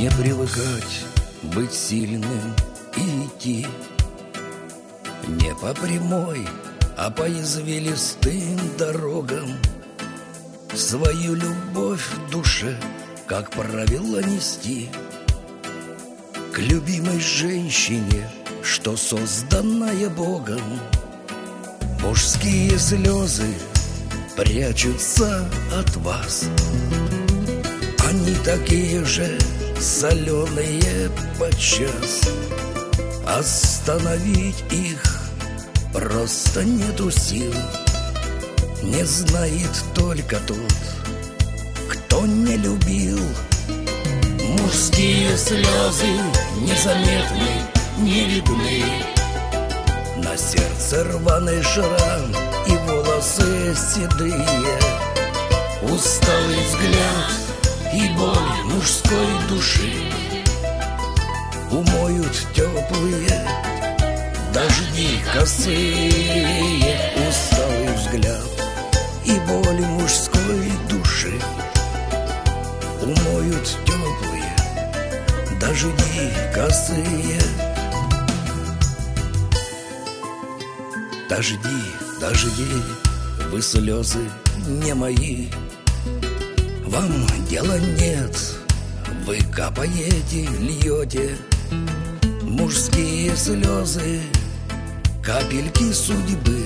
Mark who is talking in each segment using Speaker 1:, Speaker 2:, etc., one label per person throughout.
Speaker 1: Не привыкать быть сильным и идти не по прямой, а по извилистым дорогам. Свою любовь в душе, как правило, нести к любимой женщине, что созданная Богом. Мужские слезы прячутся от вас, они такие же соленые подчас. Остановить их просто нету сил. Не знает только тот, кто не любил. Мужские слезы незаметны, не видны. На сердце рваный шрам и волосы седые. Усталый взгляд и боль мужской души умоют теплые дожди косые. Усталый взгляд и боль мужской души умоют теплые дожди косые. Дожди, дожди, вы слезы не мои. Вам дела нет, вы капаете, льете. Мужские слезы, капельки судьбы.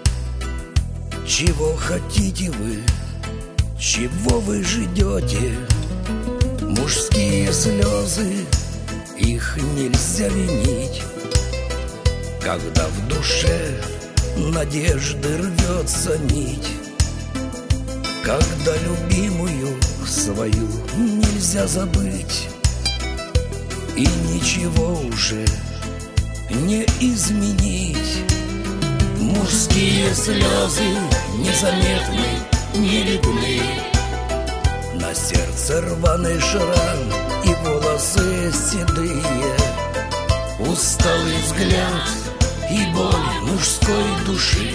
Speaker 1: Чего хотите вы, чего вы ждете? Мужские слезы, их нельзя винить. Когда в душе надежды рвется нить, когда любимую свою нельзя забыть, и ничего уже не изменить. Мужские слезы незаметны, не видны. На сердце рваный шрам и волосы седые. Усталый взгляд и боль мужской души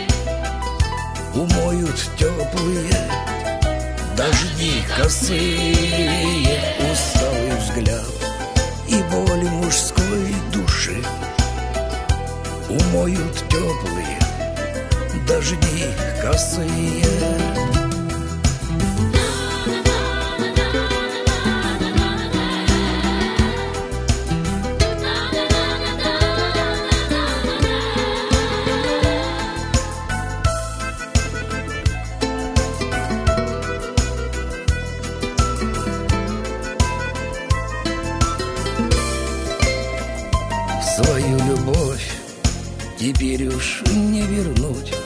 Speaker 1: умоют теплые дожди косые. Усталый взгляд и боль мужской души умоют теплые дожди косые. Свою любовь теперь уж не вернуть,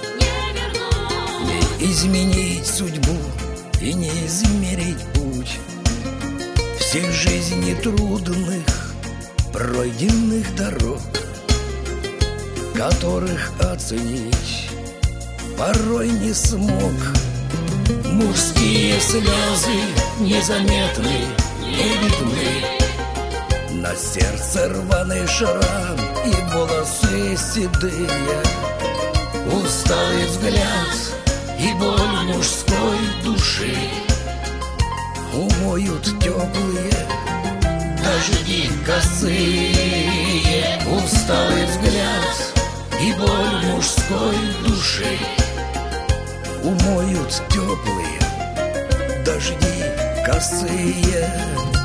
Speaker 1: не изменить судьбу и не измерить путь всех жизней трудных, пройденных дорог, которых оценить порой не смог. Мужские слезы незаметны, не видны. На сердце рваный шрам и волосы седые. Усталый взгляд и боль мужской души умоют теплые дожди косые. Усталый взгляд и боль мужской души умоют теплые дожди косые.